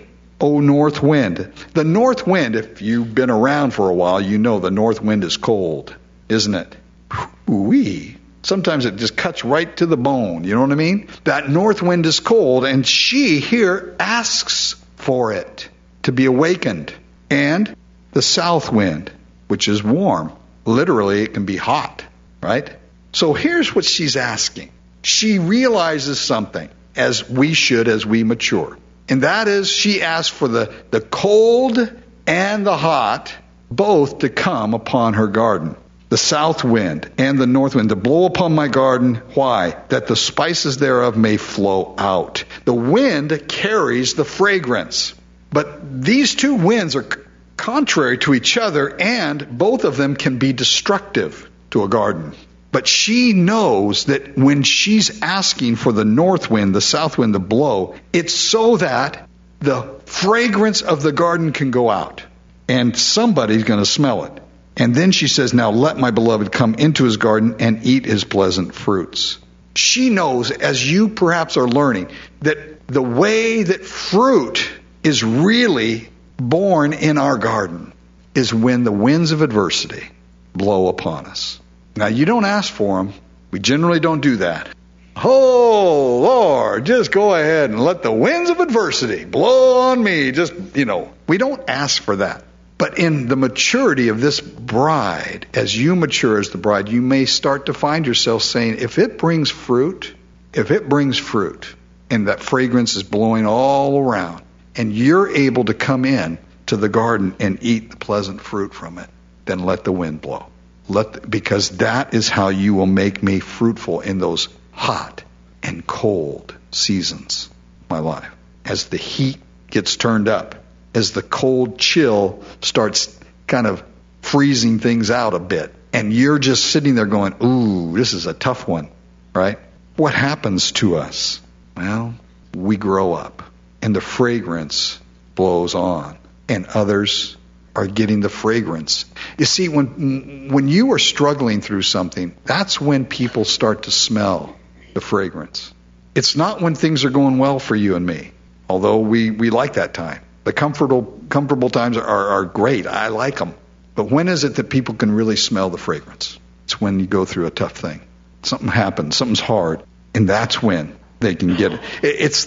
O north wind. The north wind, if you've been around for a while, you know the north wind is cold, isn't it? Ooh-wee. Sometimes it just cuts right to the bone, you know what I mean? That north wind is cold, and she here asks for it to be awakened. And the south wind, which is warm. Literally, it can be hot, right? So here's what she's asking. She realizes something, as we should as we mature. And that is, she asks for the cold and the hot both to come upon her garden. The south wind and the north wind to blow upon my garden. Why? That the spices thereof may flow out. The wind carries the fragrance. But these two winds are contrary to each other, and both of them can be destructive to a garden. But she knows that when she's asking for the north wind, the south wind to blow, it's so that the fragrance of the garden can go out and somebody's going to smell it. And then she says, now let my beloved come into his garden and eat his pleasant fruits. She knows, as you perhaps are learning, that the way that fruit is really born in our garden is when the winds of adversity blow upon us. Now, you don't ask for them. We generally don't do that. Oh, Lord, just go ahead and let the winds of adversity blow on me. We don't ask for that. But in the maturity of this bride, as you mature as the bride, you may start to find yourself saying, if it brings fruit, and that fragrance is blowing all around, and you're able to come in to the garden and eat the pleasant fruit from it, then let the wind blow. Because that is how you will make me fruitful in those hot and cold seasons of my life. As the heat gets turned up, as the cold chill starts kind of freezing things out a bit, and you're just sitting there going, ooh, this is a tough one, right? What happens to us? Well, we grow up, and the fragrance blows on, and others are getting the fragrance. You see, when you are struggling through something, that's when people start to smell the fragrance. It's not when things are going well for you and me, although we like that time. The comfortable times are great. I like them. But when is it that people can really smell the fragrance? It's when you go through a tough thing. Something happens, something's hard, and that's when they can get it. It's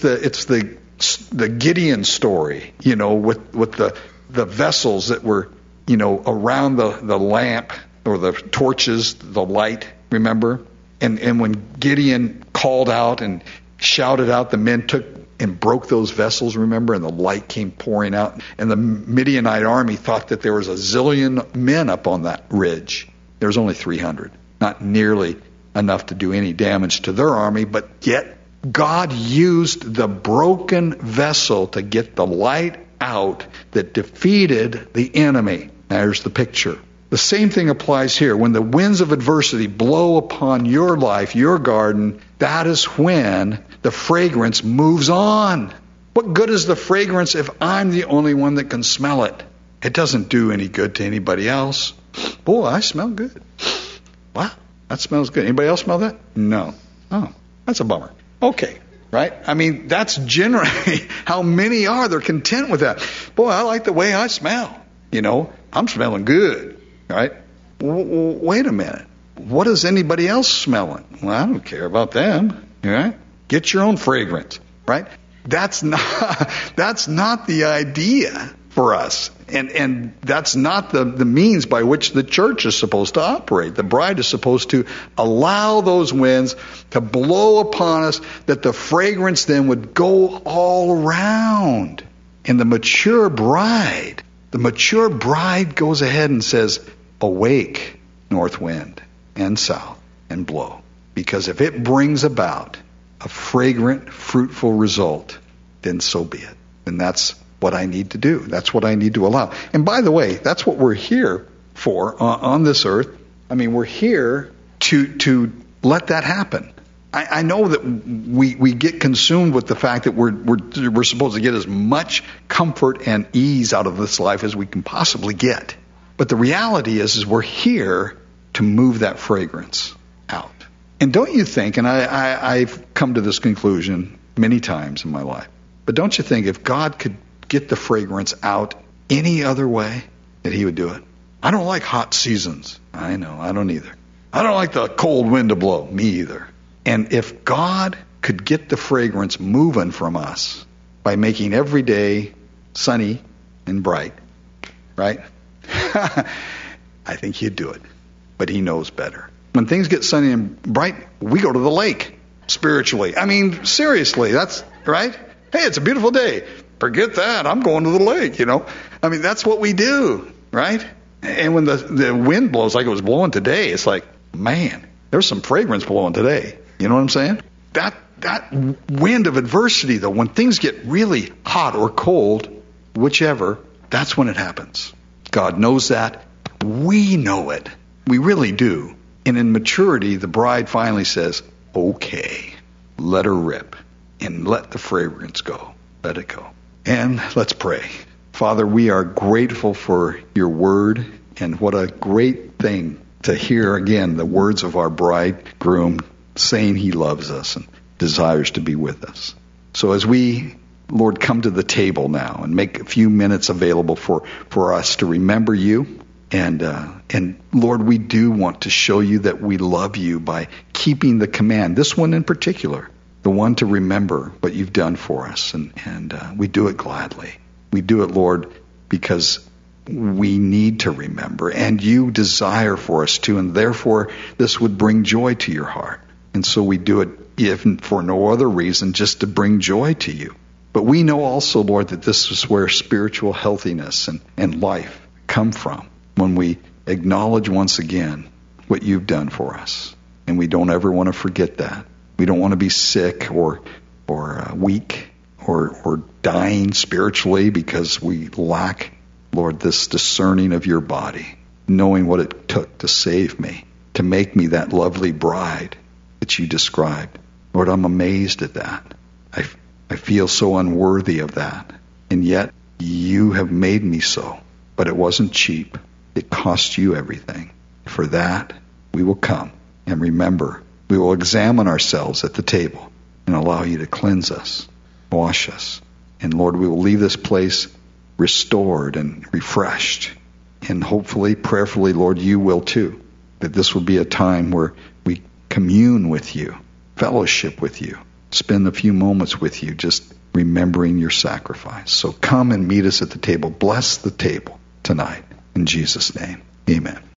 the Gideon story, with the vessels that were, around the lamp or the torches, the light, remember? And when Gideon called out and shouted out, the men took and broke those vessels, remember? And the light came pouring out. And the Midianite army thought that there was a zillion men up on that ridge. There was only 300. Not nearly enough to do any damage to their army, but yet God used the broken vessel to get the light out that defeated the enemy. There's the picture. The same thing applies here. When the winds of adversity blow upon your life, your garden, that is when the fragrance moves on. What good is the fragrance if I'm the only one that can smell it? It doesn't do any good to anybody else. Boy, I smell good. Wow, that smells good. Anybody else smell that? No. Oh, that's a bummer. Okay, right? I mean, that's generally how many are. They're content with that. Boy, I like the way I smell. I'm smelling good. Right? Wait a minute. What is anybody else smelling? Well, I don't care about them. Right? Get your own fragrance. Right? That's not the idea for us. And that's not the means by which the church is supposed to operate. The bride is supposed to allow those winds to blow upon us, that the fragrance then would go all around. And the mature bride goes ahead and says, awake, north wind and south, and blow. Because if it brings about a fragrant, fruitful result, then so be it. And that's what I need to do. That's what I need to allow. And by the way, that's what we're here for on this earth. I mean, we're here to let that happen. I know that we get consumed with the fact that we're supposed to get as much comfort and ease out of this life as we can possibly get. But the reality is we're here to move that fragrance out. And don't you think, and I've come to this conclusion many times in my life, but don't you think if God get the fragrance out any other way, that he would do it. I don't like hot seasons. I know, I don't either. I don't like the cold wind to blow. Me either. And if God could get the fragrance moving from us by making every day sunny and bright, right? I think he'd do it. But he knows better. When things get sunny and bright, we go to the lake spiritually. I mean, seriously, that's right. Hey, it's a beautiful day. Forget that. I'm going to the lake, I mean, that's what we do, right? And when the wind blows like it was blowing today, it's like, man, there's some fragrance blowing today. You know what I'm saying? That wind of adversity, though, when things get really hot or cold, whichever, that's when it happens. God knows that. We know it. We really do. And in maturity, the bride finally says, okay, let her rip and let the fragrance go. Let it go. And let's pray. Father, we are grateful for your word, and what a great thing to hear again the words of our bridegroom saying he loves us and desires to be with us. So as we, Lord, come to the table now and make a few minutes available for us to remember you, and Lord, we do want to show you that we love you by keeping the command, this one in particular, the one to remember what you've done for us, and we do it gladly. We do it, Lord, because we need to remember, and you desire for us to, and therefore this would bring joy to your heart. And so we do it even for no other reason, just to bring joy to you. But we know also, Lord, that this is where spiritual healthiness and life come from, when we acknowledge once again what you've done for us. And we don't ever want to forget that. We don't want to be sick or weak or dying spiritually because we lack, Lord, this discerning of your body, knowing what it took to save me, to make me that lovely bride that you described. Lord, I'm amazed at that. I feel so unworthy of that. And yet you have made me so. But it wasn't cheap. It cost you everything. For that, we will come and remember. We will examine ourselves at the table and allow you to cleanse us, wash us. And Lord, we will leave this place restored and refreshed. And hopefully, prayerfully, Lord, you will too. That this will be a time where we commune with you, fellowship with you, spend a few moments with you, just remembering your sacrifice. So come and meet us at the table. Bless the table tonight. In Jesus' name, amen.